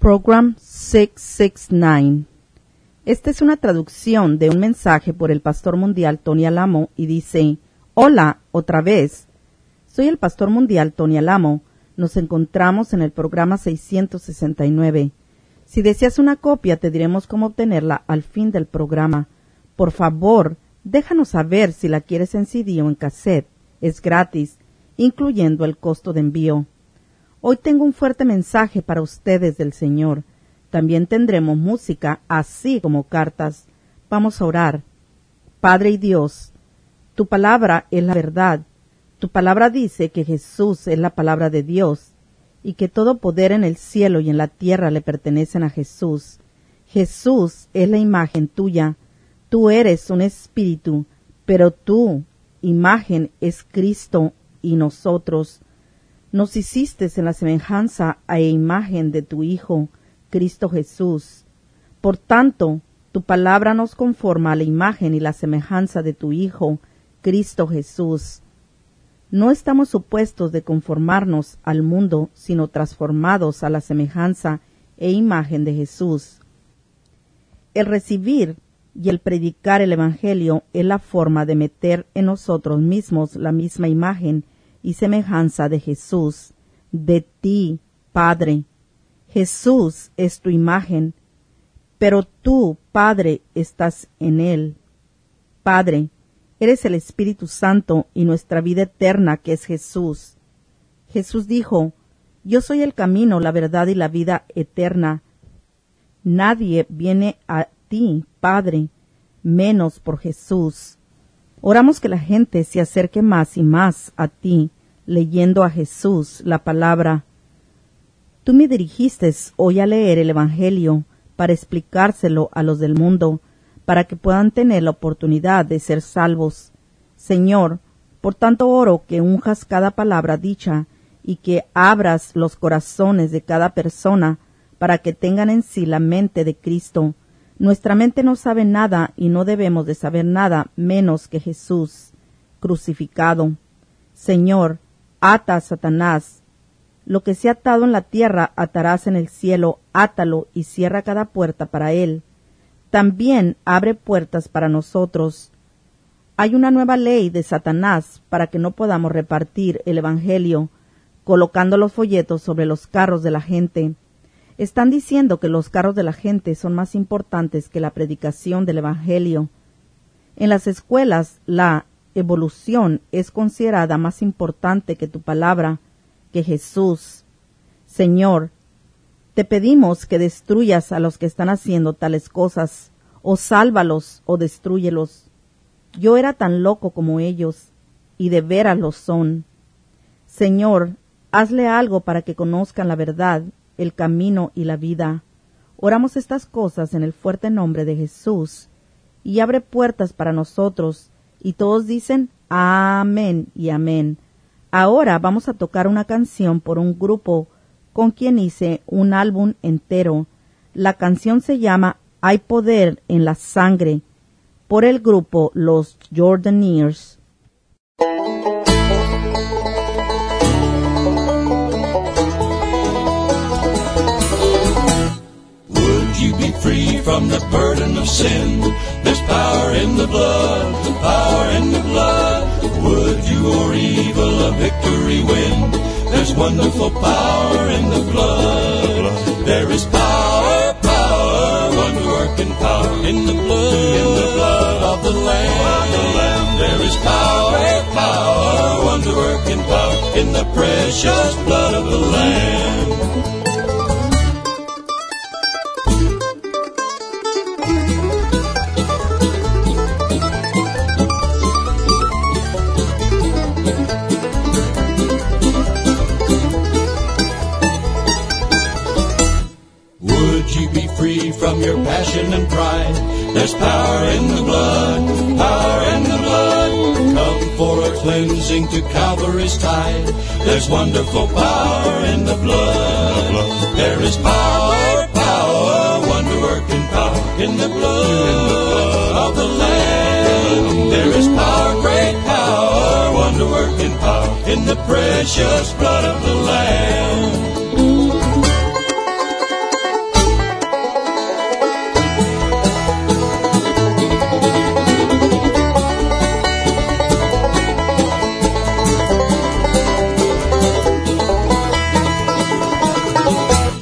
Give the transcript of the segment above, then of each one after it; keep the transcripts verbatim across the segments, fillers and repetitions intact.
Program seiscientos sesenta y nueve. Esta es una traducción de un mensaje por el pastor mundial Tony Alamo y dice: Hola, otra vez. Soy el pastor mundial Tony Alamo. Nos encontramos en el programa seiscientos sesenta y nueve. Si deseas una copia, te diremos cómo obtenerla al fin del programa. Por favor, déjanos saber si la quieres en C D o en cassette. Es gratis, incluyendo el costo de envío. Hoy tengo un fuerte mensaje para ustedes del Señor. También tendremos música, así como cartas. Vamos a orar. Padre y Dios, tu palabra es la verdad. Tu palabra dice que Jesús es la palabra de Dios y que todo poder en el cielo y en la tierra le pertenecen a Jesús. Jesús es la imagen tuya. Tú eres un espíritu, pero tu imagen es Cristo y nosotros. Nos hiciste en la semejanza e imagen de tu Hijo, Cristo Jesús. Por tanto, tu palabra nos conforma a la imagen y la semejanza de tu Hijo, Cristo Jesús. No estamos supuestos de conformarnos al mundo, sino transformados a la semejanza e imagen de Jesús. El recibir y el predicar el Evangelio es la forma de meter en nosotros mismos la misma imagen y semejanza de Jesús, de ti, Padre. Jesús es tu imagen, pero tú, Padre, estás en Él. Padre, eres el Espíritu Santo y nuestra vida eterna que es Jesús. Jesús dijo: Yo soy el camino, la verdad y la vida eterna. Nadie viene a ti, Padre, menos por Jesús. Oramos que la gente se acerque más y más a ti, leyendo a Jesús la palabra. Tú me dirigiste hoy a leer el Evangelio para explicárselo a los del mundo, para que puedan tener la oportunidad de ser salvos. Señor, por tanto oro que unjas cada palabra dicha y que abras los corazones de cada persona para que tengan en sí la mente de Cristo. Nuestra mente no sabe nada y no debemos de saber nada menos que Jesús crucificado. Señor, ata a Satanás. Lo que se ha atado en la tierra atarás en el cielo, átalo y cierra cada puerta para él. También abre puertas para nosotros. Hay una nueva ley de Satanás para que no podamos repartir el Evangelio, colocando los folletos sobre los carros de la gente. Están diciendo que los carros de la gente son más importantes que la predicación del Evangelio. En las escuelas, la evolución es considerada más importante que tu palabra, que Jesús. Señor, te pedimos que destruyas a los que están haciendo tales cosas, o sálvalos o destrúyelos. Yo era tan loco como ellos, y de veras lo son. Señor, hazle algo para que conozcan la verdad, el camino y la vida. Oramos estas cosas en el fuerte nombre de Jesús, y abre puertas para nosotros, y todos dicen amén y amén. Ahora vamos a tocar una canción por un grupo con quien hice un álbum entero. La canción se llama Hay poder en la sangre, por el grupo Los Jordanaires. Would you be free from the burden of sin? There's power in the blood, power in the blood. Would you or evil a victory win? There's wonderful power in the blood. There is power, power, wonder-working power in the blood, in the blood of the Lamb. There is power, power, wonder-working power in the precious blood of the Lamb. Free from your passion and pride. There's power in the blood, power in the blood. Come for a cleansing to Calvary's tide. There's wonderful power in the blood. There is power, power, wonder-working power in the blood, in the blood of the Lamb. There is power, great power, wonder-working power in the precious blood of the Lamb.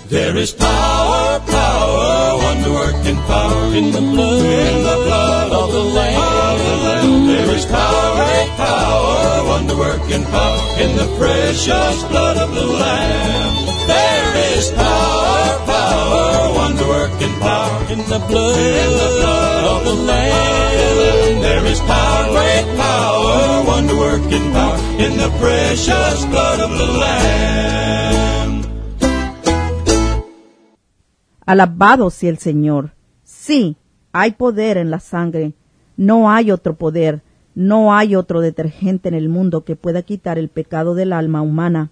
There is power, power, wonder-working power in the blood, in the blood of the Lamb. There is power, great power, wonder-working power in the precious blood of the Lamb. There is power, power, wonder-working power in the blood, in the blood of the Lamb. There is power, great power, wonder-working power in the precious blood of the Lamb. Alabado sea el Señor. Sí, hay poder en la sangre. No hay otro poder, no hay otro detergente en el mundo que pueda quitar el pecado del alma humana.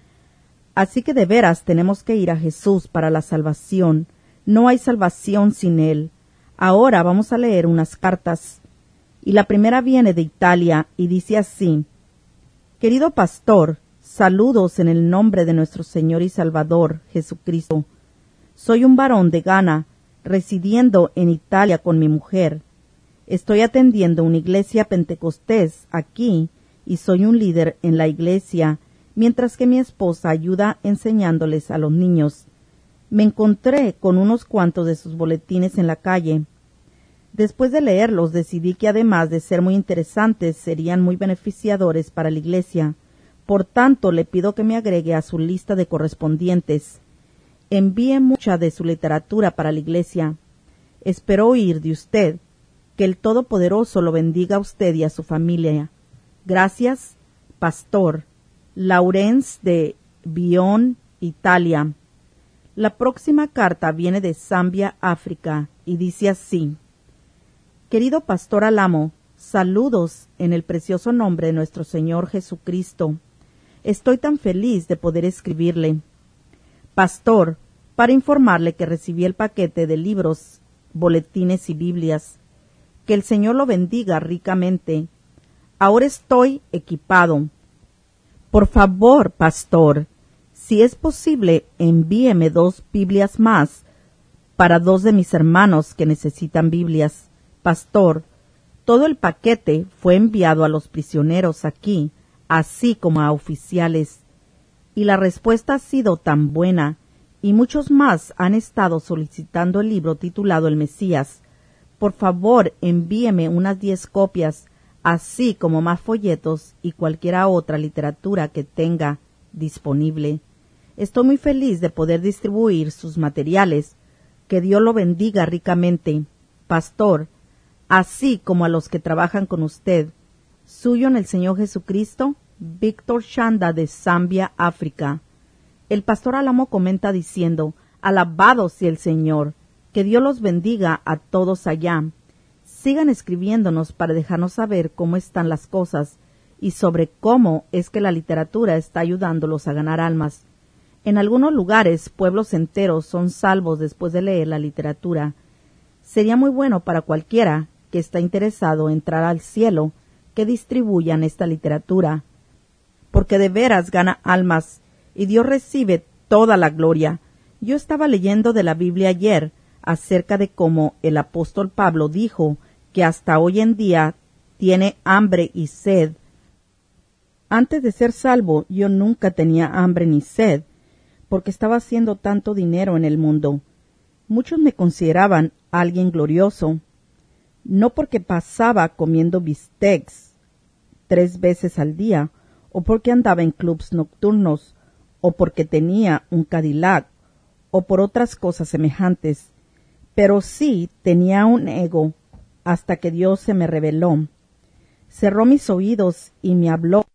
Así que de veras tenemos que ir a Jesús para la salvación. No hay salvación sin Él. Ahora vamos a leer unas cartas. Y la primera viene de Italia y dice así: Querido pastor, saludos en el nombre de nuestro Señor y Salvador, Jesucristo. Soy un varón de Ghana, residiendo en Italia con mi mujer. Estoy atendiendo una iglesia pentecostés aquí y soy un líder en la iglesia, mientras que mi esposa ayuda enseñándoles a los niños. Me encontré con unos cuantos de sus boletines en la calle. Después de leerlos, decidí que además de ser muy interesantes, serían muy beneficiadores para la iglesia. Por tanto, le pido que me agregue a su lista de correspondientes. Envíe mucha de su literatura para la iglesia. Espero oír de usted. Que el Todopoderoso lo bendiga a usted y a su familia. Gracias, Pastor Laurence de Bion, Italia. La próxima carta viene de Zambia, África, y dice así: Querido Pastor Alamo, saludos en el precioso nombre de nuestro Señor Jesucristo. Estoy tan feliz de poder escribirle. Pastor, para informarle que recibí el paquete de libros, boletines y Biblias. Que el Señor lo bendiga ricamente. Ahora estoy equipado. Por favor, pastor, si es posible, envíeme dos Biblias más para dos de mis hermanos que necesitan Biblias. Pastor, todo el paquete fue enviado a los prisioneros aquí, así como a oficiales. Y la respuesta ha sido tan buena, y muchos más han estado solicitando el libro titulado El Mesías. Por favor, envíeme unas diez copias, así como más folletos y cualquier otra literatura que tenga disponible. Estoy muy feliz de poder distribuir sus materiales. Que Dios lo bendiga ricamente, pastor, así como a los que trabajan con usted. Suyo en el Señor Jesucristo, Víctor Shanda de Zambia, África. El pastor Alamo comenta diciendo: Alabado sea el Señor. Que Dios los bendiga a todos allá. Sigan escribiéndonos para dejarnos saber cómo están las cosas y sobre cómo es que la literatura está ayudándolos a ganar almas. En algunos lugares, pueblos enteros son salvos después de leer la literatura. Sería muy bueno para cualquiera que está interesado en entrar al cielo que distribuyan esta literatura, porque de veras gana almas y Dios recibe toda la gloria. Yo estaba leyendo de la Biblia ayer acerca de cómo el apóstol Pablo dijo que hasta hoy en día tiene hambre y sed. Antes de ser salvo, yo nunca tenía hambre ni sed, porque estaba haciendo tanto dinero en el mundo. Muchos me consideraban alguien glorioso, no porque pasaba comiendo bistecs tres veces al día, o porque andaba en clubs nocturnos, o porque tenía un Cadillac, o por otras cosas semejantes. Pero sí tenía un ego hasta que Dios se me reveló. Cerró mis oídos y me habló.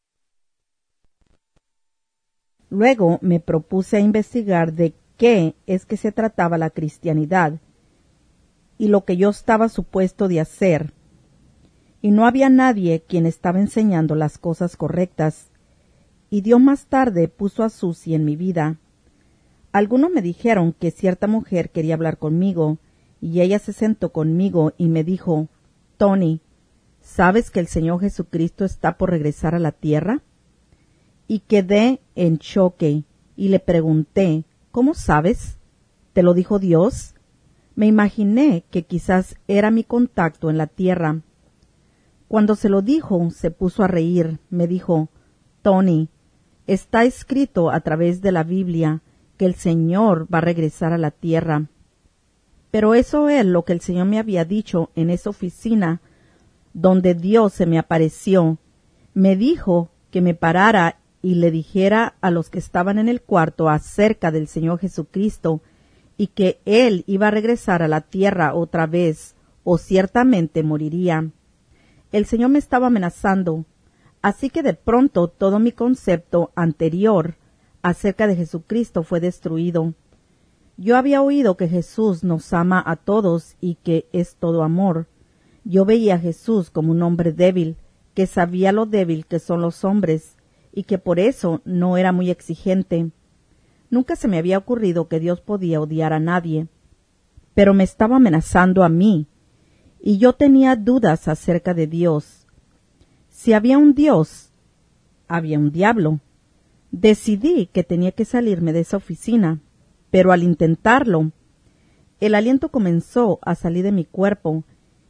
Luego me propuse a investigar de qué es que se trataba la cristianidad y lo que yo estaba supuesto de hacer. Y no había nadie quien estaba enseñando las cosas correctas. Y Dios más tarde puso a Susie en mi vida. Algunos me dijeron que cierta mujer quería hablar conmigo, y ella se sentó conmigo y me dijo: Tony, ¿sabes que el Señor Jesucristo está por regresar a la tierra? Y quedé en choque, y le pregunté: ¿cómo sabes? ¿Te lo dijo Dios? Me imaginé que quizás era mi contacto en la tierra. Cuando se lo dijo, se puso a reír. Me dijo: Tony, está escrito a través de la Biblia, que el Señor va a regresar a la tierra. Pero eso es lo que el Señor me había dicho en esa oficina donde Dios se me apareció. Me dijo que me parara y le dijera a los que estaban en el cuarto acerca del Señor Jesucristo y que Él iba a regresar a la tierra otra vez o ciertamente moriría. El Señor me estaba amenazando, así que de pronto todo mi concepto anterior acerca de Jesucristo fue destruido. Yo había oído que Jesús nos ama a todos y que es todo amor. Yo veía a Jesús como un hombre débil, que sabía lo débil que son los hombres, y que por eso no era muy exigente. Nunca se me había ocurrido que Dios podía odiar a nadie, pero me estaba amenazando a mí, y yo tenía dudas acerca de Dios. Si había un Dios, había un diablo. Decidí que tenía que salirme de esa oficina, pero al intentarlo, el aliento comenzó a salir de mi cuerpo,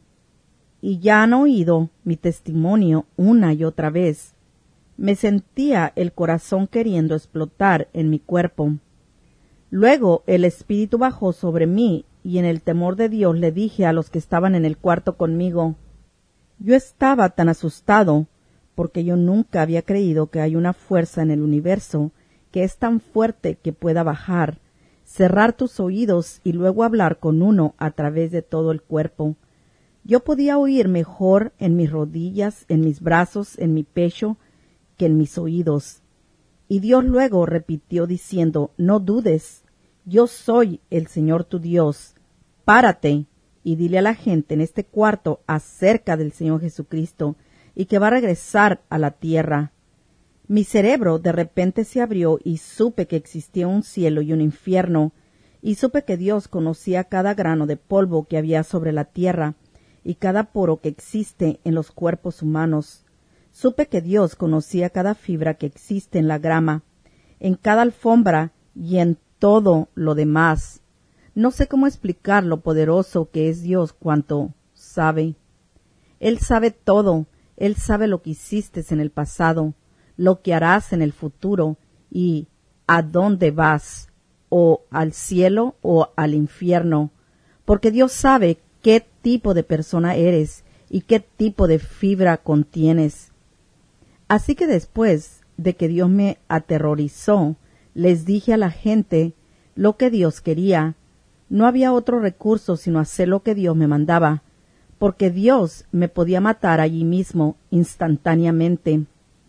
y ya han oído mi testimonio una y otra vez. Me sentía el corazón queriendo explotar en mi cuerpo. Luego el espíritu bajó sobre mí y en el temor de Dios le dije a los que estaban en el cuarto conmigo. Yo estaba tan asustado porque yo nunca había creído que hay una fuerza en el universo que es tan fuerte que pueda bajar, cerrar tus oídos y luego hablar con uno a través de todo el cuerpo. Yo podía oír mejor en mis rodillas, en mis brazos, en mi pecho, que en mis oídos. Y Dios luego repitió diciendo, no dudes, yo soy el Señor tu Dios. Párate y dile a la gente en este cuarto acerca del Señor Jesucristo y que va a regresar a la tierra. Mi cerebro de repente se abrió y supe que existía un cielo y un infierno, y supe que Dios conocía cada grano de polvo que había sobre la tierra y cada poro que existe en los cuerpos humanos. Supe que Dios conocía cada fibra que existe en la grama, en cada alfombra y en todo lo demás. No sé cómo explicar lo poderoso que es Dios cuanto sabe. Él sabe todo, Él sabe lo que hiciste en el pasado, lo que harás en el futuro y a dónde vas, o al cielo o al infierno, porque Dios sabe qué tipo de persona eres y qué tipo de fibra contienes. Así que después de que Dios me aterrorizó, les dije a la gente lo que Dios quería. No había otro recurso sino hacer lo que Dios me mandaba, porque Dios me podía matar allí mismo, instantáneamente.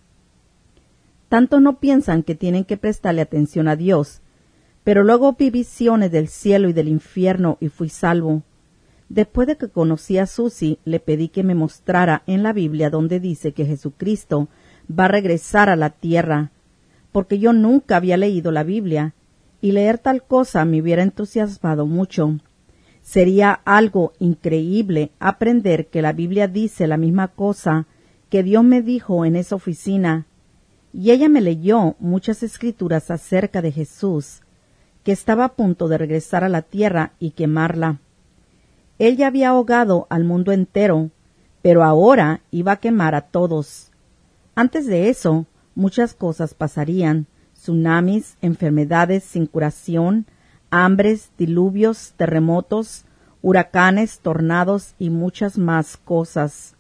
Tanto no piensan que tienen que prestarle atención a Dios, pero luego vi visiones del cielo y del infierno y fui salvo. Después de que conocí a Susie, le pedí que me mostrara en la Biblia donde dice que Jesucristo va a regresar a la tierra, porque yo nunca había leído la Biblia, y leer tal cosa me hubiera entusiasmado mucho. Sería algo increíble aprender que la Biblia dice la misma cosa que Dios me dijo en esa oficina, y ella me leyó muchas escrituras acerca de Jesús, que estaba a punto de regresar a la tierra y quemarla. Él ya había ahogado al mundo entero, pero ahora iba a quemar a todos. Antes de eso, muchas cosas pasarían: tsunamis, enfermedades sin curación, hambres, diluvios, terremotos, huracanes, tornados y muchas más cosas.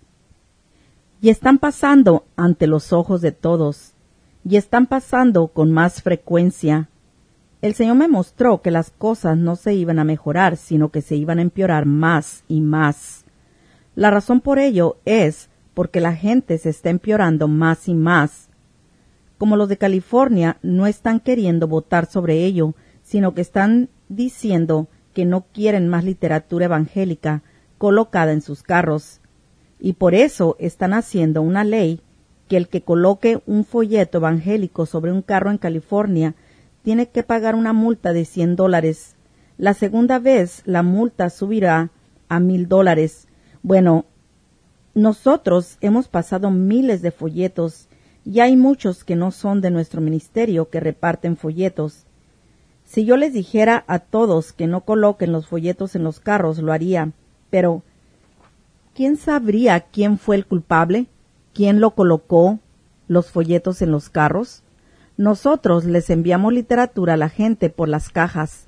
Y están pasando ante los ojos de todos, y están pasando con más frecuencia. El Señor me mostró que las cosas no se iban a mejorar, sino que se iban a empeorar más y más. La razón por ello es porque la gente se está empeorando más y más. Como los de California no están queriendo votar sobre ello, sino que están diciendo que no quieren más literatura evangélica colocada en sus carros. Y por eso están haciendo una ley que el que coloque un folleto evangélico sobre un carro en California tiene que pagar una multa de cien dólares. La segunda vez la multa subirá a mil dólares. Bueno, nosotros hemos pasado miles de folletos y hay muchos que no son de nuestro ministerio que reparten folletos. Si yo les dijera a todos que no coloquen los folletos en los carros, lo haría, pero ¿quién sabría quién fue el culpable? ¿Quién lo colocó los folletos en los carros? Nosotros les enviamos literatura a la gente por las cajas,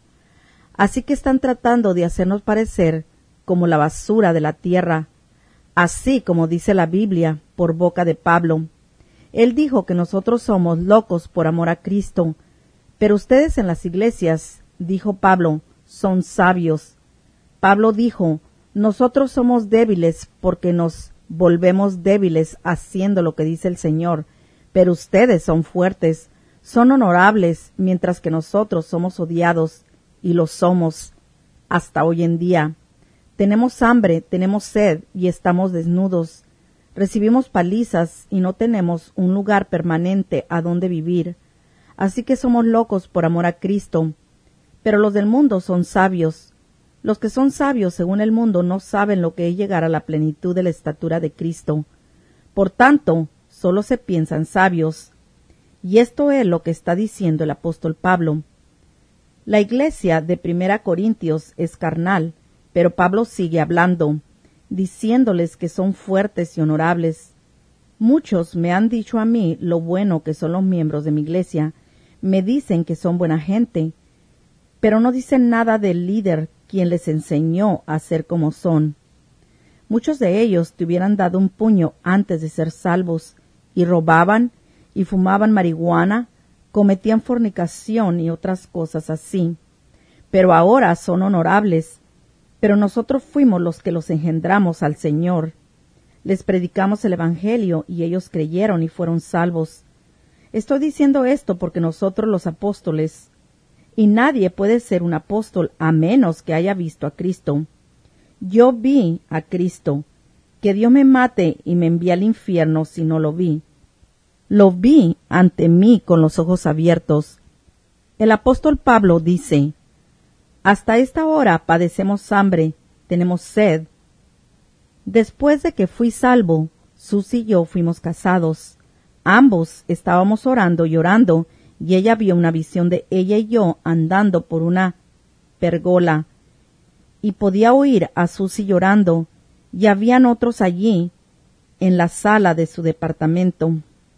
así que están tratando de hacernos parecer como la basura de la tierra, así como dice la Biblia por boca de Pablo. Él dijo que nosotros somos locos por amor a Cristo, pero ustedes en las iglesias, dijo Pablo, son sabios. Pablo dijo, nosotros somos débiles porque nos volvemos débiles haciendo lo que dice el Señor, pero ustedes son fuertes, son honorables, mientras que nosotros somos odiados, y lo somos hasta hoy en día. Tenemos hambre, tenemos sed y estamos desnudos. Recibimos palizas y no tenemos un lugar permanente a donde vivir. Así que somos locos por amor a Cristo. Pero los del mundo son sabios. Los que son sabios según el mundo no saben lo que es llegar a la plenitud de la estatura de Cristo. Por tanto, solo se piensan sabios. Y esto es lo que está diciendo el apóstol Pablo. La iglesia de Primera Corintios es carnal, pero Pablo sigue hablando, diciéndoles que son fuertes y honorables. Muchos me han dicho a mí lo bueno que son los miembros de mi iglesia. Me dicen que son buena gente, pero no dicen nada del líder quien les enseñó a ser como son. Muchos de ellos te hubieran dado un puño antes de ser salvos, y robaban, y fumaban marihuana, cometían fornicación y otras cosas así. Pero ahora son honorables. Pero nosotros fuimos los que los engendramos al Señor. Les predicamos el Evangelio y ellos creyeron y fueron salvos. Estoy diciendo esto porque nosotros los apóstoles, y nadie puede ser un apóstol a menos que haya visto a Cristo. Yo vi a Cristo. Que Dios me mate y me envíe al infierno si no lo vi. Lo vi ante mí con los ojos abiertos. El apóstol Pablo dice, hasta esta hora padecemos hambre, tenemos sed. Después de que fui salvo, Susi y yo fuimos casados. Ambos estábamos orando y orando, y ella vio una visión de ella y yo andando por una pergola, y podía oír a Susi llorando, y habían otros allí, en la sala de su departamento.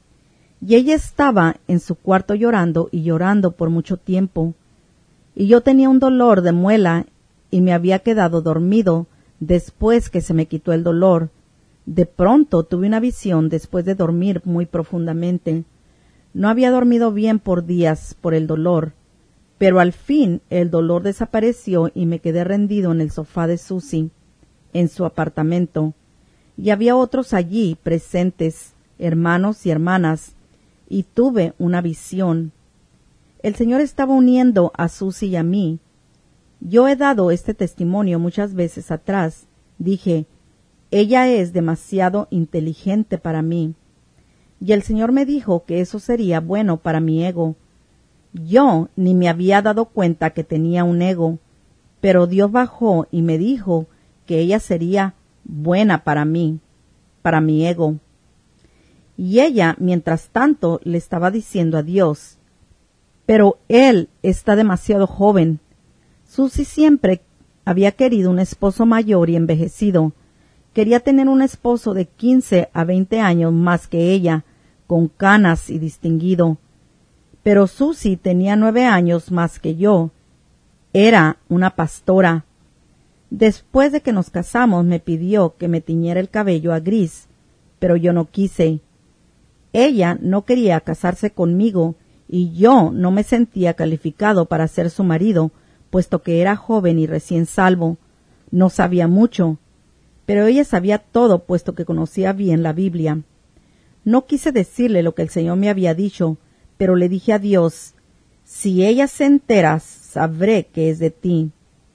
Y ella estaba en su cuarto llorando y llorando por mucho tiempo. Y yo tenía un dolor de muela y me había quedado dormido después que se me quitó el dolor. De pronto tuve una visión después de dormir muy profundamente. No había dormido bien por días por el dolor, pero al fin el dolor desapareció y me quedé rendido en el sofá de Susi, en su apartamento. Y había otros allí presentes, hermanos y hermanas, y tuve una visión. El Señor estaba uniendo a Susi y a mí. Yo he dado este testimonio muchas veces atrás. Dije, ella es demasiado inteligente para mí. Y el Señor me dijo que eso sería bueno para mi ego. Yo ni me había dado cuenta que tenía un ego, pero Dios bajó y me dijo que ella sería buena para mí, para mi ego. Y ella, mientras tanto, le estaba diciendo a Dios, pero él está demasiado joven. Susi siempre había querido un esposo mayor y envejecido. Quería tener un esposo de quince a veinte años más que ella, con canas y distinguido. Pero Susi tenía nueve años más que yo. Era una pastora. Después de que nos casamos me pidió que me tiñera el cabello a gris, pero yo no quise. Ella no quería casarse conmigo y yo no me sentía calificado para ser su marido, puesto que era joven y recién salvo. No sabía mucho, pero ella sabía todo, puesto que conocía bien la Biblia. No quise decirle lo que el Señor me había dicho, pero le dije a Dios, si ella se entera, sabré que es de ti.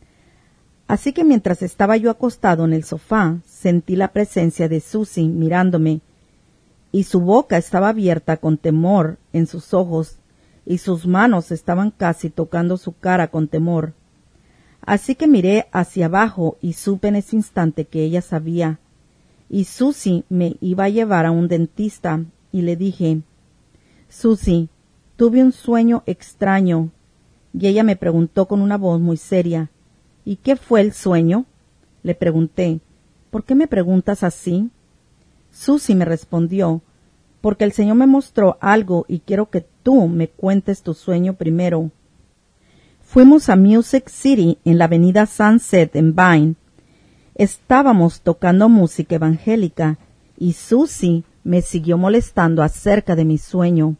Así que mientras estaba yo acostado en el sofá, sentí la presencia de Susi mirándome, y su boca estaba abierta con temor en sus ojos, y sus manos estaban casi tocando su cara con temor. Así que miré hacia abajo y supe en ese instante que ella sabía, y Susi me iba a llevar a un dentista, y le dije, Susi, tuve un sueño extraño, y ella me preguntó con una voz muy seria, ¿y qué fue el sueño? Le pregunté, ¿por qué me preguntas así? Susi me respondió, porque el Señor me mostró algo y quiero que tú me cuentes tu sueño primero. Fuimos a Music City en la avenida Sunset en Vine. Estábamos tocando música evangélica y Susie me siguió molestando acerca de mi sueño.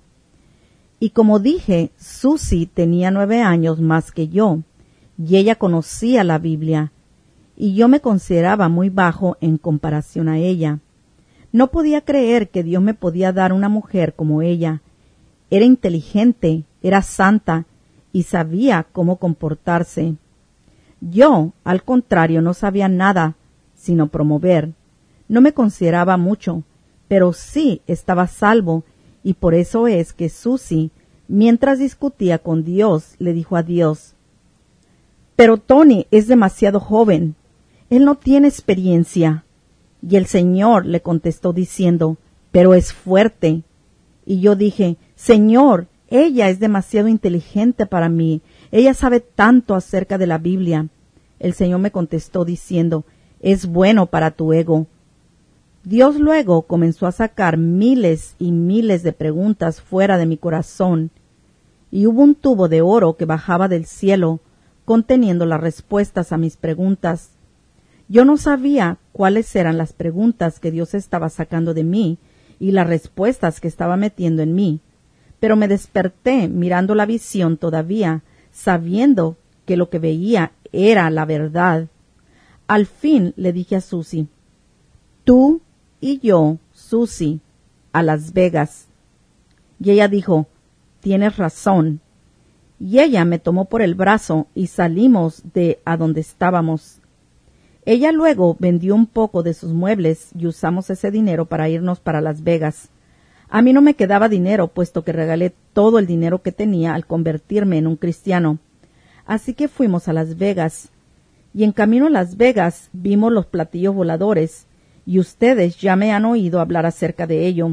Y como dije, Susie tenía nueve años más que yo, y ella conocía la Biblia, y yo me consideraba muy bajo en comparación a ella. No podía creer que Dios me podía dar una mujer como ella. Era inteligente, era santa, y sabía cómo comportarse. Yo, al contrario, no sabía nada, sino promover. No me consideraba mucho, pero sí estaba salvo, y por eso es que Susie, mientras discutía con Dios, le dijo a Dios: «Pero Tony es demasiado joven, él no tiene experiencia». Y el Señor le contestó diciendo: «Pero es fuerte». Y yo dije: «Señor, ella es demasiado inteligente para mí, ella sabe tanto acerca de la Biblia». El Señor me contestó diciendo: «Es bueno para tu ego». Dios luego comenzó a sacar miles y miles de preguntas fuera de mi corazón, y hubo un tubo de oro que bajaba del cielo, conteniendo las respuestas a mis preguntas. Yo no sabía cuáles eran las preguntas que Dios estaba sacando de mí y las respuestas que estaba metiendo en mí, pero me desperté mirando la visión todavía, sabiendo que lo que veía era la verdad. Al fin le dije a Susie: «Tú y yo, Susie, a Las Vegas». Y ella dijo: «Tienes razón». Y ella me tomó por el brazo y salimos de a donde estábamos. Ella luego vendió un poco de sus muebles y usamos ese dinero para irnos para Las Vegas. A mí no me quedaba dinero, puesto que regalé todo el dinero que tenía al convertirme en un cristiano. Así que fuimos a Las Vegas. Y en camino a Las Vegas vimos los platillos voladores, y ustedes ya me han oído hablar acerca de ello.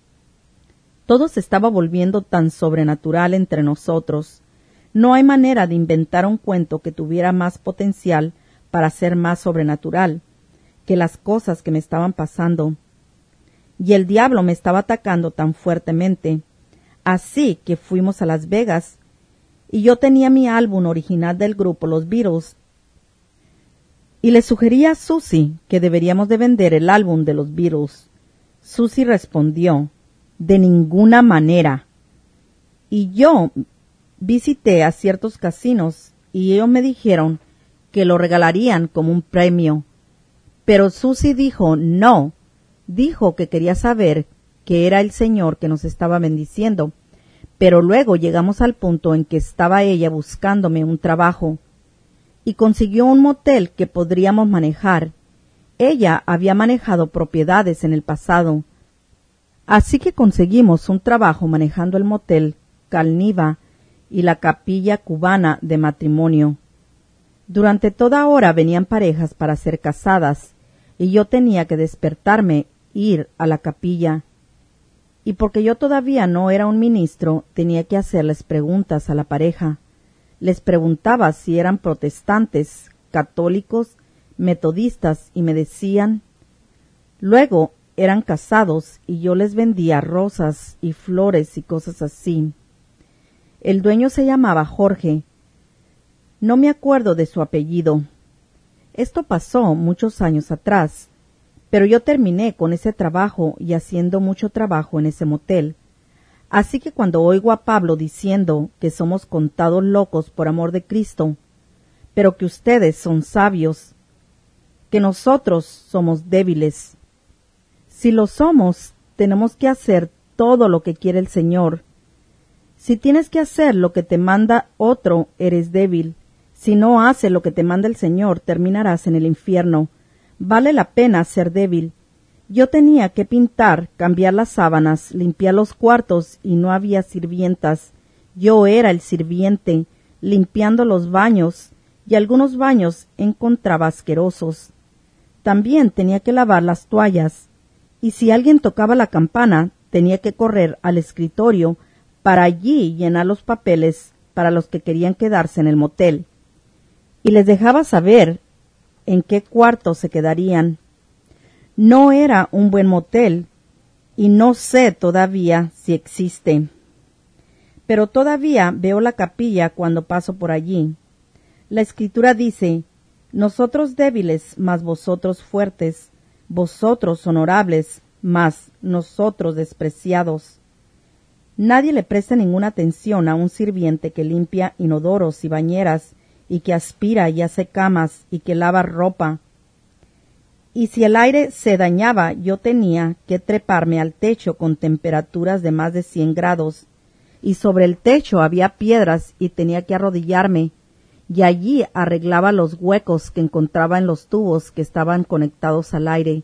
Todo se estaba volviendo tan sobrenatural entre nosotros. No hay manera de inventar un cuento que tuviera más potencial para ser más sobrenatural que las cosas que me estaban pasando. Y el diablo me estaba atacando tan fuertemente. Así que fuimos a Las Vegas, y yo tenía mi álbum original del grupo Los Beatles, y le sugerí a Susie que deberíamos de vender el álbum de los Beatles. Susie respondió: «De ninguna manera». Y yo visité a ciertos casinos, y ellos me dijeron que lo regalarían como un premio. Pero Susie dijo no, dijo que quería saber que era el Señor que nos estaba bendiciendo. Pero luego llegamos al punto en que estaba ella buscándome un trabajo, y consiguió un motel que podríamos manejar. Ella había manejado propiedades en el pasado, así que conseguimos un trabajo manejando el motel Calniva y la capilla cubana de matrimonio. Durante toda hora venían parejas para ser casadas, y yo tenía que despertarme, ir a la capilla. Y porque yo todavía no era un ministro, tenía que hacerles preguntas a la pareja. Les preguntaba si eran protestantes, católicos, metodistas, y me decían. Luego eran casados, y yo les vendía rosas y flores y cosas así. El dueño se llamaba Jorge. No me acuerdo de su apellido. Esto pasó muchos años atrás, pero yo terminé con ese trabajo y haciendo mucho trabajo en ese motel. Así que cuando oigo a Pablo diciendo que somos contados locos por amor de Cristo, pero que ustedes son sabios, que nosotros somos débiles. Si lo somos, tenemos que hacer todo lo que quiere el Señor. Si tienes que hacer lo que te manda otro, eres débil. Si no haces lo que te manda el Señor, terminarás en el infierno. Vale la pena ser débil. Yo tenía que pintar, cambiar las sábanas, limpiar los cuartos y no había sirvientas. Yo era el sirviente, limpiando los baños, y algunos baños encontraba asquerosos. También tenía que lavar las toallas, y si alguien tocaba la campana, tenía que correr al escritorio para allí llenar los papeles para los que querían quedarse en el motel. Y les dejaba saber en qué cuarto se quedarían. No era un buen motel, y no sé todavía si existe. Pero todavía veo la capilla cuando paso por allí. La Escritura dice, nosotros débiles, mas vosotros fuertes, vosotros honorables, mas nosotros despreciados. Nadie le presta ninguna atención a un sirviente que limpia inodoros y bañeras, y que aspira y hace camas, y que lava ropa. Y si el aire se dañaba, yo tenía que treparme al techo con temperaturas de más de cien grados, y sobre el techo había piedras y tenía que arrodillarme, y allí arreglaba los huecos que encontraba en los tubos que estaban conectados al aire.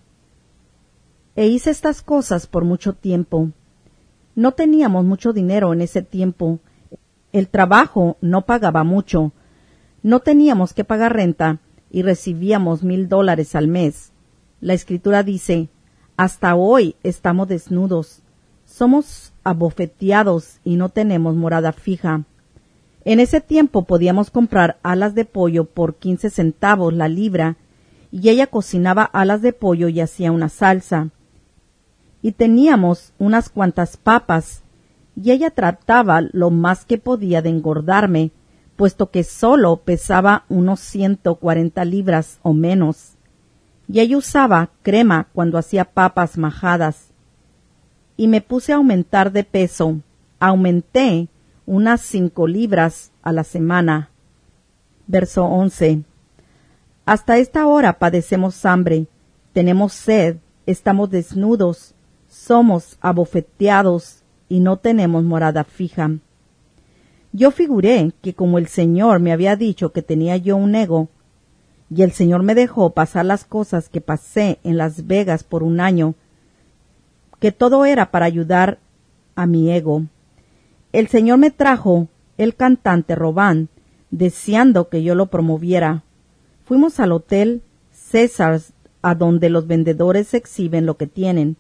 E hice estas cosas por mucho tiempo. No teníamos mucho dinero en ese tiempo. El trabajo no pagaba mucho. No teníamos que pagar renta y recibíamos mil dólares al mes. La Escritura dice, hasta hoy estamos desnudos. Somos abofeteados y no tenemos morada fija. En ese tiempo podíamos comprar alas de pollo por quince centavos la libra, y ella cocinaba alas de pollo y hacía una salsa. Y teníamos unas cuantas papas, y ella trataba lo más que podía de engordarme, puesto que solo pesaba unos ciento cuarenta libras o menos. Y ella usaba crema cuando hacía papas majadas. Y me puse a aumentar de peso. Aumenté unas cinco libras a la semana. Verso once. Hasta esta hora padecemos hambre, tenemos sed, estamos desnudos, somos abofeteados y no tenemos morada fija. Yo figuré que como el Señor me había dicho que tenía yo un ego, y el Señor me dejó pasar las cosas que pasé en Las Vegas por un año, que todo era para ayudar a mi ego. El Señor me trajo el cantante Robán, deseando que yo lo promoviera. Fuimos al hotel César's, a donde los vendedores exhiben lo que tienen.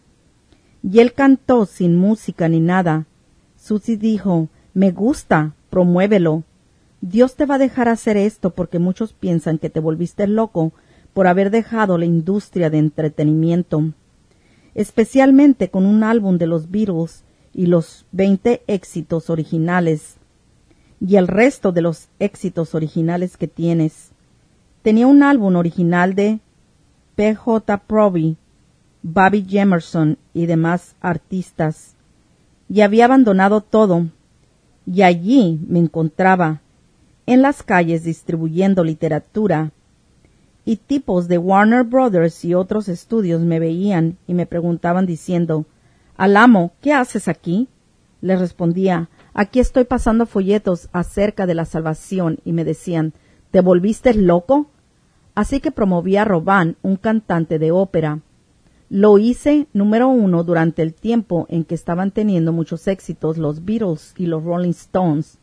Y él cantó sin música ni nada. Susie dijo, me gusta, promuévelo. Dios te va a dejar hacer esto porque muchos piensan que te volviste loco por haber dejado la industria de entretenimiento. Especialmente con un álbum de los Beatles y los veinte éxitos originales, y el resto de los éxitos originales que tienes. Tenía un álbum original de P J Proby, Bobby Jemerson y demás artistas, y había abandonado todo, y allí me encontraba, en las calles distribuyendo literatura, y tipos de Warner Brothers y otros estudios me veían y me preguntaban diciendo, Alamo, ¿qué haces aquí? Les respondía, aquí estoy pasando folletos acerca de la salvación, y me decían, ¿te volviste loco? Así que promoví a Robán, un cantante de ópera. Lo hice número uno durante el tiempo en que estaban teniendo muchos éxitos los Beatles y los Rolling Stones.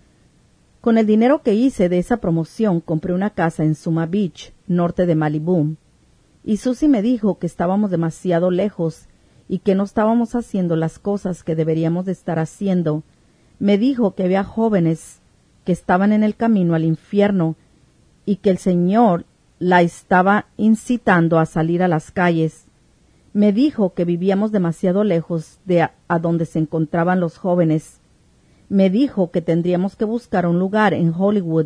Con el dinero que hice de esa promoción compré una casa en Suma Beach, norte de Malibú, y Susie me dijo que estábamos demasiado lejos y que no estábamos haciendo las cosas que deberíamos de estar haciendo. Me dijo que había jóvenes que estaban en el camino al infierno y que el Señor la estaba incitando a salir a las calles. Me dijo que vivíamos demasiado lejos de a, a donde se encontraban los jóvenes. Me dijo que tendríamos que buscar un lugar en Hollywood.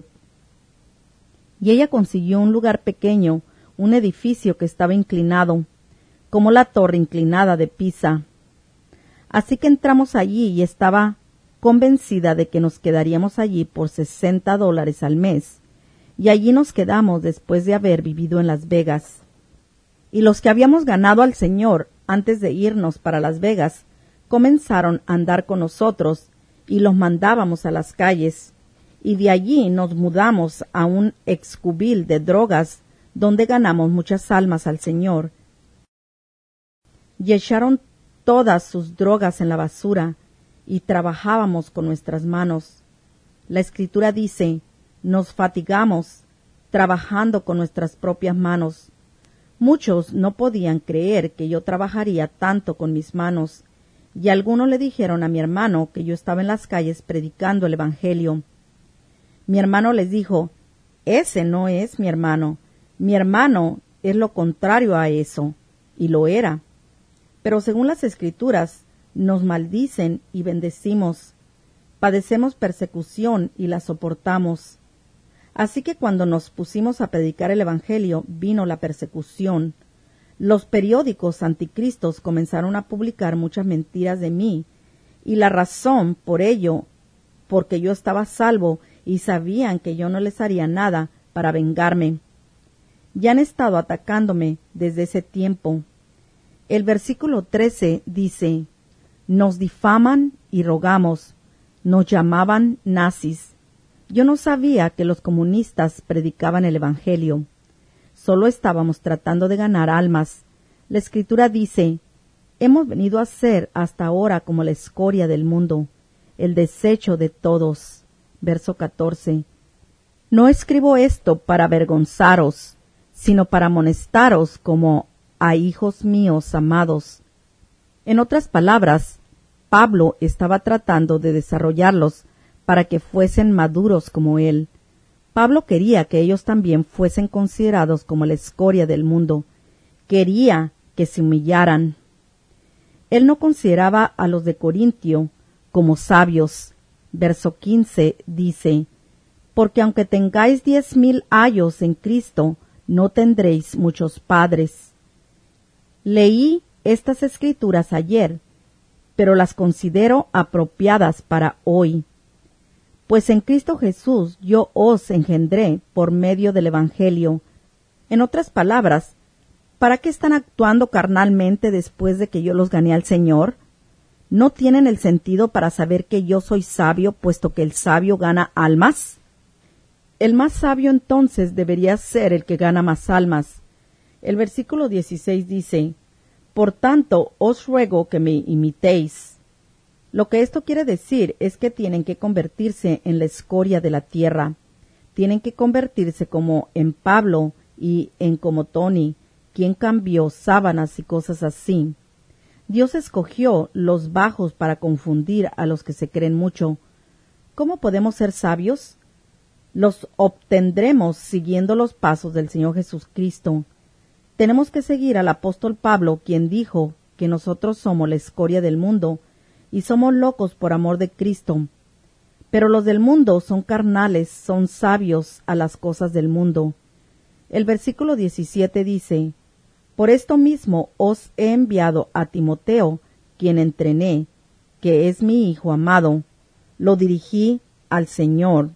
Y ella consiguió un lugar pequeño, un edificio que estaba inclinado, como la torre inclinada de Pisa. Así que entramos allí y estaba convencida de que nos quedaríamos allí por sesenta dólares al mes. Y allí nos quedamos después de haber vivido en Las Vegas. Y los que habíamos ganado al Señor antes de irnos para Las Vegas comenzaron a andar con nosotros y los mandábamos a las calles. Y de allí nos mudamos a un excubil de drogas donde ganamos muchas almas al Señor. Y echaron todas sus drogas en la basura y trabajábamos con nuestras manos. La Escritura dice, nos fatigamos trabajando con nuestras propias manos. Muchos no podían creer que yo trabajaría tanto con mis manos, y algunos le dijeron a mi hermano que yo estaba en las calles predicando el Evangelio. Mi hermano les dijo, ese no es mi hermano, mi hermano es lo contrario a eso, y lo era. Pero según las Escrituras, nos maldicen y bendecimos. Padecemos persecución y la soportamos. Así que cuando nos pusimos a predicar el Evangelio, vino la persecución. Los periódicos anticristos comenzaron a publicar muchas mentiras de mí, y la razón por ello, porque yo estaba salvo y sabían que yo no les haría nada para vengarme. Ya han estado atacándome desde ese tiempo. El versículo trece dice, nos difaman y rogamos, nos llamaban nazis. Yo no sabía que los comunistas predicaban el Evangelio. Solo estábamos tratando de ganar almas. La Escritura dice, hemos venido a ser hasta ahora como la escoria del mundo, el desecho de todos. Verso catorce. No escribo esto para avergonzaros, sino para amonestaros como a hijos míos amados. En otras palabras, Pablo estaba tratando de desarrollarlos para que fuesen maduros como él. Pablo quería que ellos también fuesen considerados como la escoria del mundo. Quería que se humillaran. Él no consideraba a los de Corintio como sabios. Verso quince dice, porque aunque tengáis diez mil años en Cristo, no tendréis muchos padres. Leí estas escrituras ayer, pero las considero apropiadas para hoy. Pues en Cristo Jesús yo os engendré por medio del Evangelio. En otras palabras, ¿para qué están actuando carnalmente después de que yo los gané al Señor? ¿No tienen el sentido para saber que yo soy sabio, puesto que el sabio gana almas? El más sabio entonces debería ser el que gana más almas. El versículo dieciséis dice, por tanto os ruego que me imitéis. Lo que esto quiere decir es que tienen que convertirse en la escoria de la tierra. Tienen que convertirse como en Pablo y en como Tony, quien cambió sábanas y cosas así. Dios escogió los bajos para confundir a los que se creen mucho. ¿Cómo podemos ser sabios? Los obtendremos siguiendo los pasos del Señor Jesucristo. Tenemos que seguir al apóstol Pablo, quien dijo que nosotros somos la escoria del mundo y somos locos por amor de Cristo. Pero los del mundo son carnales, son sabios a las cosas del mundo. El versículo diecisiete dice, por esto mismo os he enviado a Timoteo, quien entrené, que es mi hijo amado. Lo dirigí al Señor.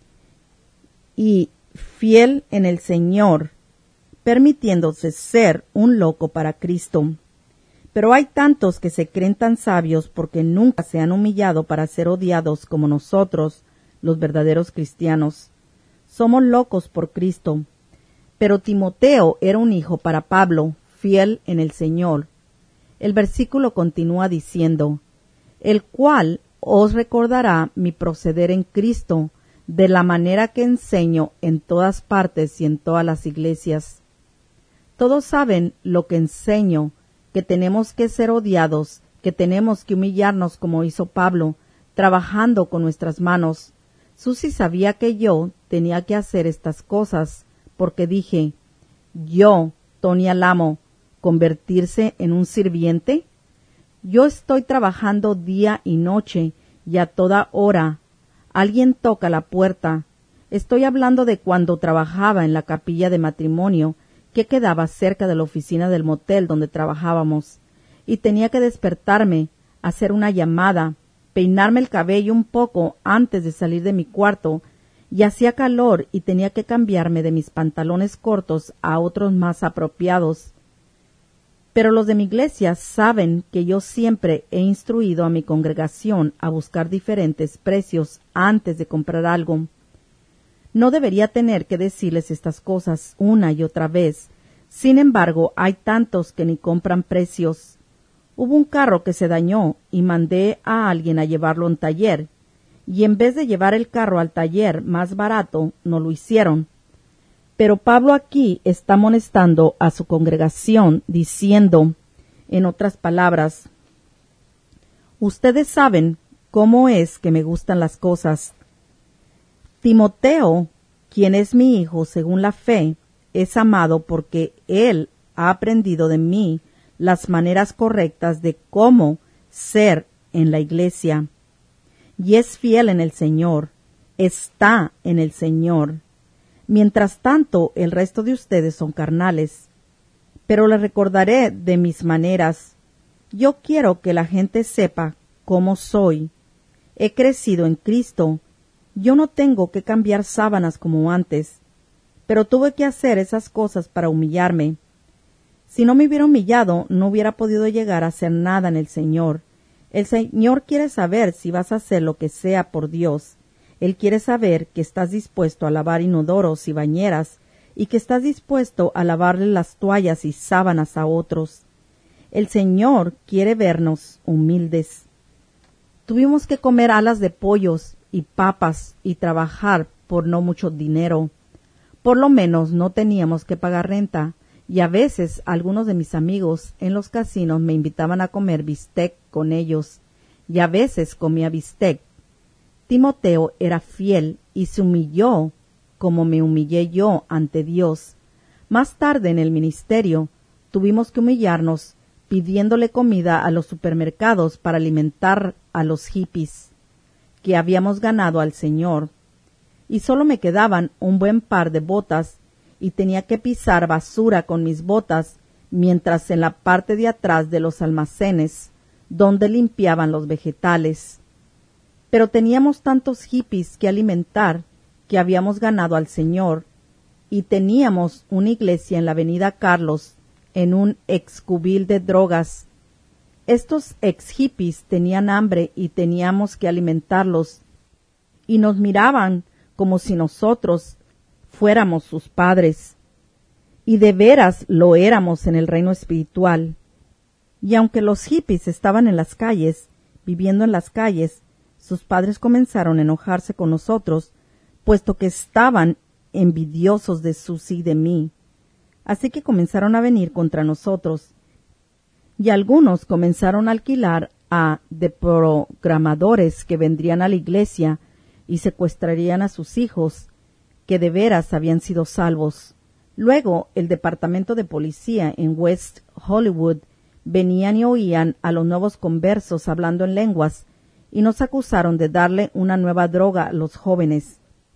Y fiel en el Señor, permitiéndose ser un loco para Cristo. Pero hay tantos que se creen tan sabios porque nunca se han humillado para ser odiados como nosotros, los verdaderos cristianos. Somos locos por Cristo. Pero Timoteo era un hijo para Pablo, fiel en el Señor. El versículo continúa diciendo, el cual os recordará mi proceder en Cristo, de la manera que enseño en todas partes y en todas las iglesias. Todos saben lo que enseño, que tenemos que ser odiados, que tenemos que humillarnos como hizo Pablo, trabajando con nuestras manos. Susi sabía que yo tenía que hacer estas cosas, porque dije, yo, Tony Alamo, ¿convertirse en un sirviente? Yo estoy trabajando día y noche y a toda hora. Alguien toca la puerta. Estoy hablando de cuando trabajaba en la capilla de matrimonio, que quedaba cerca de la oficina del motel donde trabajábamos, y tenía que despertarme, hacer una llamada, peinarme el cabello un poco antes de salir de mi cuarto, y hacía calor y tenía que cambiarme de mis pantalones cortos a otros más apropiados. Pero los de mi iglesia saben que yo siempre he instruido a mi congregación a buscar diferentes precios antes de comprar algo. No debería tener que decirles estas cosas una y otra vez. Sin embargo, hay tantos que ni compran precios. Hubo un carro que se dañó y mandé a alguien a llevarlo a un taller, y en vez de llevar el carro al taller más barato, no lo hicieron. Pero Pablo aquí está amonestando a su congregación, diciendo, en otras palabras, ustedes saben cómo es que me gustan las cosas. Timoteo, quien es mi hijo según la fe, es amado porque él ha aprendido de mí las maneras correctas de cómo ser en la iglesia. Y es fiel en el Señor, está en el Señor. Mientras tanto, el resto de ustedes son carnales. Pero les recordaré de mis maneras. Yo quiero que la gente sepa cómo soy. He crecido en Cristo. Yo no tengo que cambiar sábanas como antes, pero tuve que hacer esas cosas para humillarme. Si no me hubiera humillado, no hubiera podido llegar a hacer nada en el Señor. El Señor quiere saber si vas a hacer lo que sea por Dios. Él quiere saber que estás dispuesto a lavar inodoros y bañeras y que estás dispuesto a lavarle las toallas y sábanas a otros. El Señor quiere vernos humildes. Tuvimos que comer alas de pollos y papas y trabajar por no mucho dinero. Por lo menos no teníamos que pagar renta, y a veces algunos de mis amigos en los casinos me invitaban a comer bistec con ellos, y a veces comía bistec. Timoteo era fiel y se humilló como me humillé yo ante Dios. Más tarde en el ministerio tuvimos que humillarnos pidiéndole comida a los supermercados para alimentar a los hippies que habíamos ganado al Señor, y solo me quedaban un buen par de botas y tenía que pisar basura con mis botas, mientras en la parte de atrás de los almacenes, donde limpiaban los vegetales. Pero teníamos tantos hippies que alimentar que habíamos ganado al Señor, y teníamos una iglesia en la avenida Carlos, en un excubil de drogas. Estos ex hippies tenían hambre y teníamos que alimentarlos, y nos miraban como si nosotros fuéramos sus padres, y de veras lo éramos en el reino espiritual. Y aunque los hippies estaban en las calles, viviendo en las calles, sus padres comenzaron a enojarse con nosotros, puesto que estaban envidiosos de Susie y de mí. Así que comenzaron a venir contra nosotros, y algunos comenzaron a alquilar a de programadores que vendrían a la iglesia y secuestrarían a sus hijos, que de veras habían sido salvos. Luego, el departamento de policía en West Hollywood venían y oían a los nuevos conversos hablando en lenguas, y nos acusaron de darle una nueva droga a los jóvenes.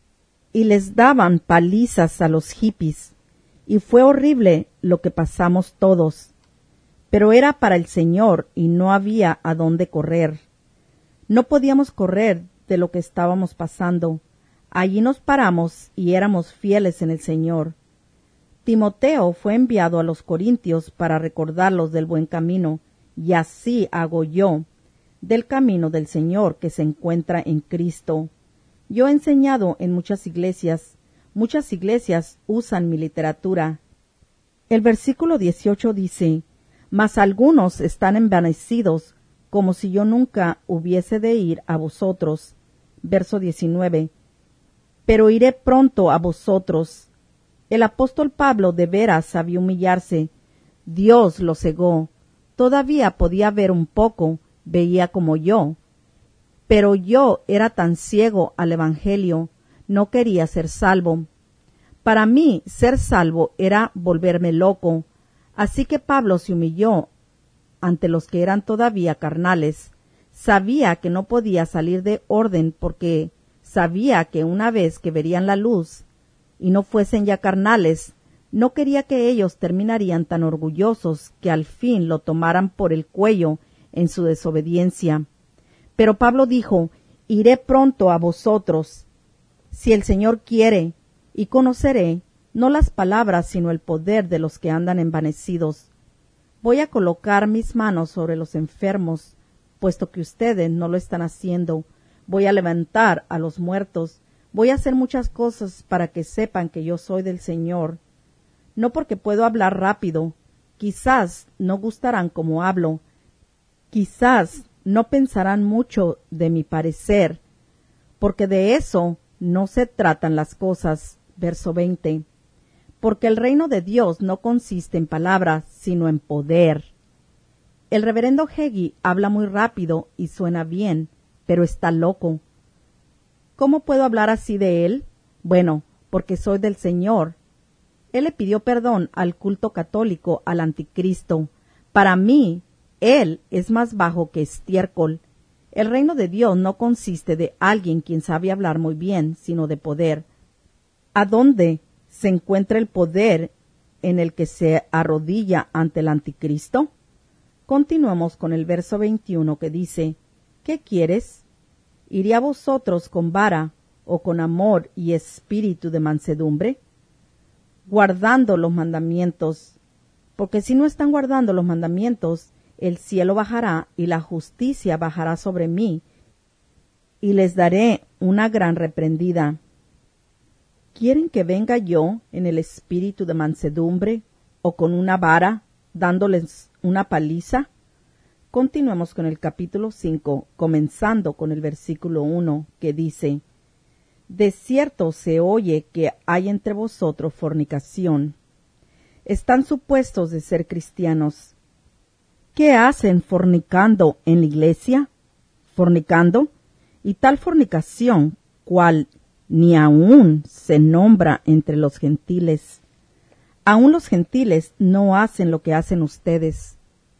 Y les daban palizas a los hippies, y fue horrible lo que pasamos todos. Pero era para el Señor y no había a dónde correr. No podíamos correr de lo que estábamos pasando. Allí nos paramos y éramos fieles en el Señor. Timoteo fue enviado a los Corintios para recordarlos del buen camino, y así hago yo, del camino del Señor que se encuentra en Cristo. Yo he enseñado en muchas iglesias. Muchas iglesias usan mi literatura. El versículo dieciocho dice, «Mas algunos están envanecidos, como si yo nunca hubiese de ir a vosotros». Verso diecinueve, «Pero iré pronto a vosotros». El apóstol Pablo de veras sabía humillarse. Dios lo cegó. Todavía podía ver un poco, veía como yo. Pero yo era tan ciego al Evangelio, no quería ser salvo. Para mí, ser salvo era volverme loco. Así que Pablo se humilló ante los que eran todavía carnales. Sabía que no podía salir de orden porque sabía que una vez que verían la luz y no fuesen ya carnales, no quería que ellos terminarían tan orgullosos que al fin lo tomaran por el cuello en su desobediencia. Pero Pablo dijo, «Iré pronto a vosotros, si el Señor quiere, y conoceré no las palabras sino el poder de los que andan envanecidos. Voy a colocar mis manos sobre los enfermos, puesto que ustedes no lo están haciendo. Voy a levantar a los muertos. Voy a hacer muchas cosas para que sepan que yo soy del Señor. No porque puedo hablar rápido. Quizás no gustarán como hablo. Quizás no pensarán mucho de mi parecer, porque de eso no se tratan las cosas». Verso veinte. Porque el reino de Dios no consiste en palabras, sino en poder. El reverendo Hagee habla muy rápido y suena bien, pero está loco. ¿Cómo puedo hablar así de él? Bueno, porque soy del Señor. Él le pidió perdón al culto católico, al anticristo. Para mí, él es más bajo que estiércol. El reino de Dios no consiste de alguien quien sabe hablar muy bien, sino de poder. ¿A dónde se encuentra el poder en el que se arrodilla ante el anticristo? Continuamos con el verso veintiuno que dice, ¿qué quieres? ¿Iré a vosotros con vara o con amor y espíritu de mansedumbre? Guardando los mandamientos, porque si no están guardando los mandamientos, el cielo bajará y la justicia bajará sobre mí, y les daré una gran reprendida. ¿Quieren que venga yo en el espíritu de mansedumbre o con una vara, dándoles una paliza? Continuemos con el capítulo cinco, comenzando con el versículo uno, que dice, de cierto se oye que hay entre vosotros fornicación. Están supuestos de ser cristianos. ¿Qué hacen fornicando en la iglesia? Fornicando, y tal fornicación, cual ni aun se nombra entre los gentiles. Aun los gentiles no hacen lo que hacen ustedes.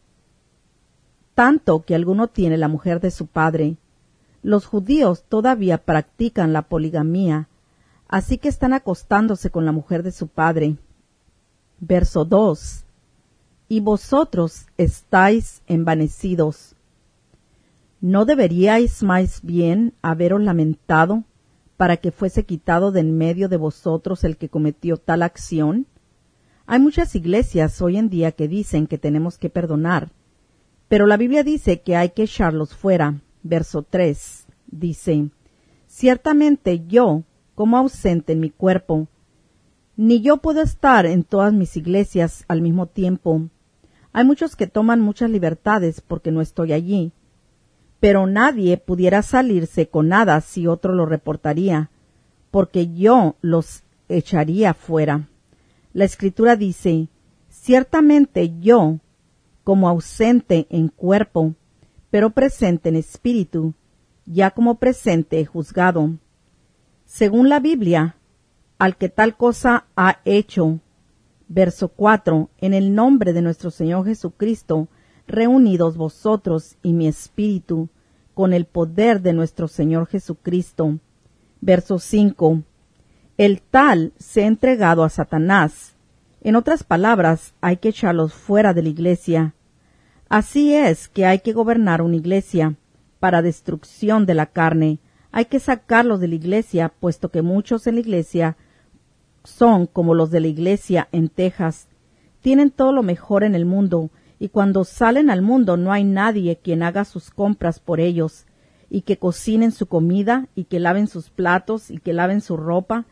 Tanto que alguno tiene la mujer de su padre. Los judíos todavía practican la poligamía, así que están acostándose con la mujer de su padre. Verso dos. Y vosotros estáis envanecidos. ¿No deberíais más bien haberos lamentado para que fuese quitado de en medio de vosotros el que cometió tal acción? Hay muchas iglesias hoy en día que dicen que tenemos que perdonar, pero la Biblia dice que hay que echarlos fuera. Verso tres dice, ciertamente yo, como ausente en mi cuerpo, ni yo puedo estar en todas mis iglesias al mismo tiempo. Hay muchos que toman muchas libertades porque no estoy allí, pero nadie pudiera salirse con nada si otro lo reportaría, porque yo los echaría fuera. La Escritura dice, ciertamente yo, como ausente en cuerpo, pero presente en espíritu, ya como presente he juzgado. Según la Biblia, al que tal cosa ha hecho, verso cuatro, en el nombre de nuestro Señor Jesucristo, reunidos vosotros y mi espíritu, con el poder de nuestro Señor Jesucristo. Verso cinco, el tal se ha entregado a Satanás. En otras palabras, hay que echarlos fuera de la iglesia. Así es que hay que gobernar una iglesia para destrucción de la carne. Hay que sacarlos de la iglesia, puesto que muchos en la iglesia son como los de la iglesia en Texas. Tienen todo lo mejor en el mundo, y cuando salen al mundo no hay nadie quien haga sus compras por ellos, y que cocinen su comida, y que laven sus platos, y que laven su ropa,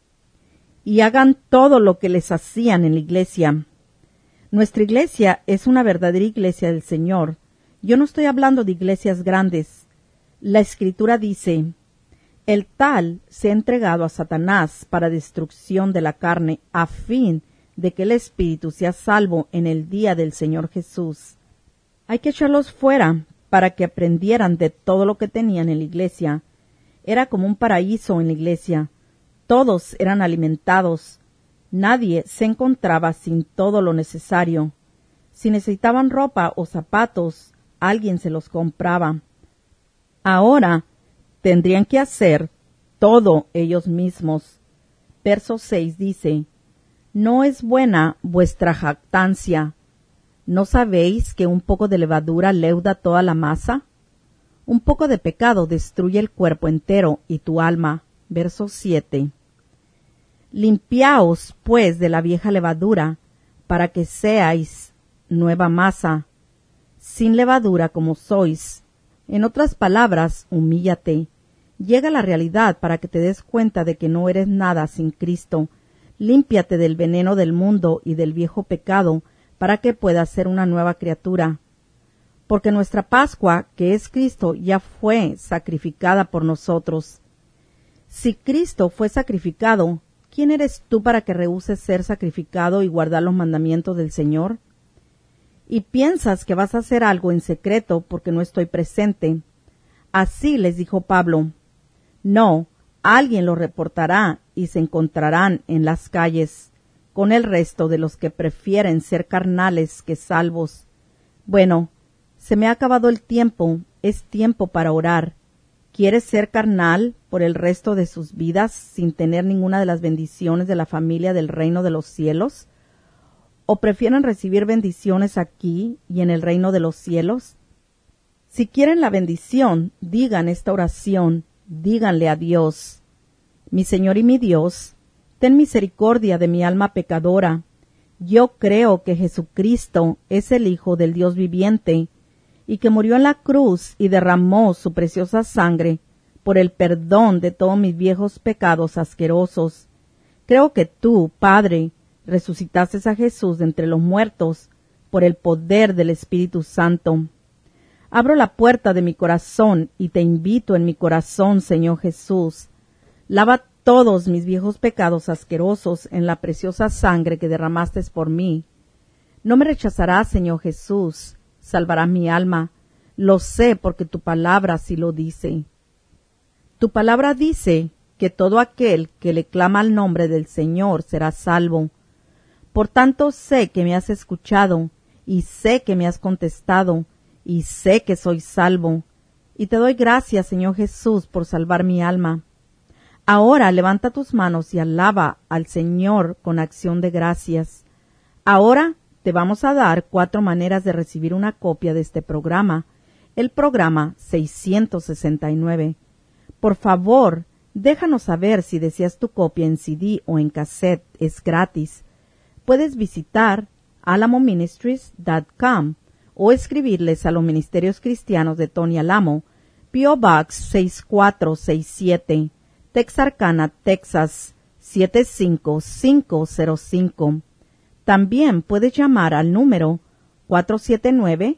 y hagan todo lo que les hacían en la iglesia. Nuestra iglesia es una verdadera iglesia del Señor. Yo no estoy hablando de iglesias grandes. La Escritura dice, el tal se ha entregado a Satanás para destrucción de la carne, a fin de que el espíritu sea salvo en el día del Señor Jesús. Hay que echarlos fuera para que aprendieran de todo lo que tenían en la iglesia. Era como un paraíso en la iglesia. Todos eran alimentados. Nadie se encontraba sin todo lo necesario. Si necesitaban ropa o zapatos, alguien se los compraba. Ahora tendrían que hacer todo ellos mismos. Verso seis dice, ¿no es buena vuestra jactancia? ¿No sabéis que un poco de levadura leuda toda la masa? Un poco de pecado destruye el cuerpo entero y tu alma. Verso siete. Limpiaos, pues, de la vieja levadura, para que seáis nueva masa, sin levadura como sois. En otras palabras, humíllate. Llega a la realidad para que te des cuenta de que no eres nada sin Cristo. Límpiate del veneno del mundo y del viejo pecado, para que puedas ser una nueva criatura. Porque nuestra Pascua, que es Cristo, ya fue sacrificada por nosotros. Si Cristo fue sacrificado, ¿quién eres tú para que rehúses ser sacrificado y guardar los mandamientos del Señor? Y piensas que vas a hacer algo en secreto porque no estoy presente. Así les dijo Pablo. No, alguien lo reportará y se encontrarán en las calles con el resto de los que prefieren ser carnales que salvos. Bueno, se me ha acabado el tiempo, es tiempo para orar. ¿Quieres ser carnal por el resto de sus vidas sin tener ninguna de las bendiciones de la familia del reino de los cielos? ¿O prefieren recibir bendiciones aquí y en el reino de los cielos? Si quieren la bendición, digan esta oración, díganle a Dios: Mi Señor y mi Dios, ten misericordia de mi alma pecadora. Yo creo que Jesucristo es el Hijo del Dios viviente, y que murió en la cruz y derramó su preciosa sangre por el perdón de todos mis viejos pecados asquerosos. Creo que tú, Padre, resucitaste a Jesús de entre los muertos por el poder del Espíritu Santo. Abro la puerta de mi corazón y te invito en mi corazón, Señor Jesús. Lava todos mis viejos pecados asquerosos en la preciosa sangre que derramaste por mí. No me rechazarás, Señor Jesús. Salvarás mi alma. Lo sé porque tu palabra sí lo dice. Tu palabra dice que todo aquel que le clama al nombre del Señor será salvo. Por tanto sé que me has escuchado, y sé que me has contestado, y sé que soy salvo. Y te doy gracias, Señor Jesús, por salvar mi alma. Ahora levanta tus manos y alaba al Señor con acción de gracias. Ahora te vamos a dar cuatro maneras de recibir una copia de este programa, el programa seiscientos sesenta y nueve. Por favor, déjanos saber si deseas tu copia en C D o en cassette, es gratis. Puedes visitar alamo ministries punto com o escribirles a los Ministerios Cristianos de Tony Alamo, P O Box seis cuatro seis siete, Texarkana, Texas siete cinco cinco cero cinco. También puedes llamar al número cuatro siete nueve,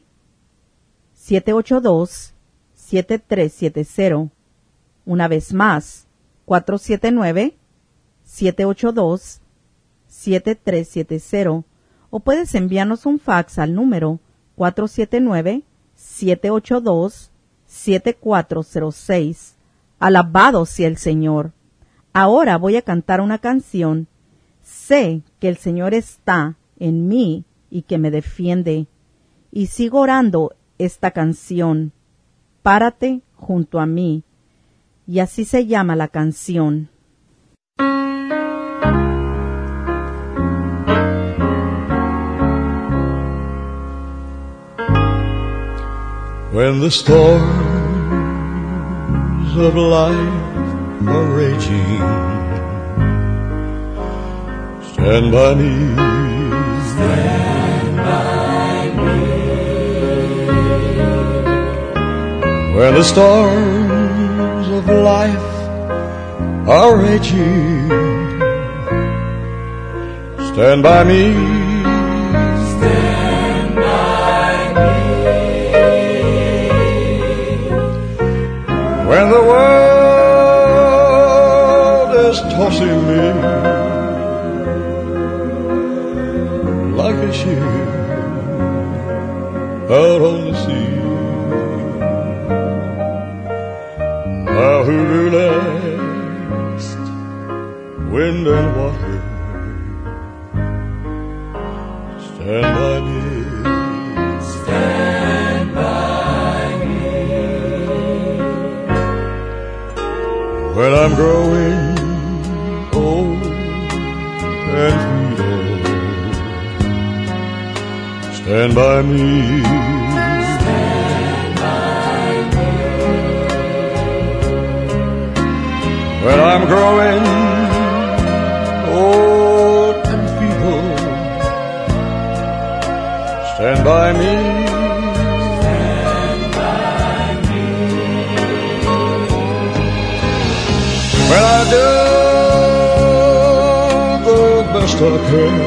siete ocho dos, siete tres siete cero. Una vez más, cuatro siete nueve, siete ocho dos, siete tres siete cero. O puedes enviarnos un fax al número cuatro siete nueve, siete ocho dos, siete cuatro cero seis. Alabado sea el Señor. Ahora voy a cantar una canción. Sé que el Señor está en mí y que me defiende. Y sigo orando esta canción. Párate junto a mí. Y así se llama la canción. When the storms of life are raging, stand by me. Stand by me. When the storms of life are raging, stand by me. Stand by me. When the world is tossing me like a ship out on the sea, now who relaxed wind and water, stand by me. Stand by me. When I'm growing old and stand by me. Stand by me. When I'm growing old and feeble, stand by me. Stand by me. When I do the best I can,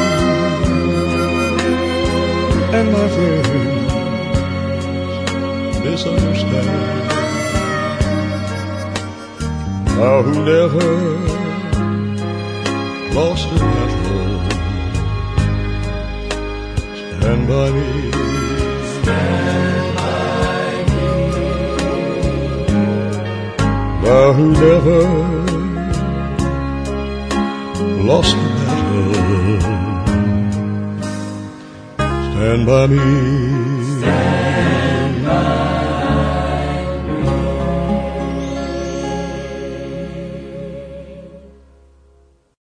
and my friends misunderstand, how who never lost a battle, stand by me. Stand by me. Thou who never lost a battle, stand by me. Stand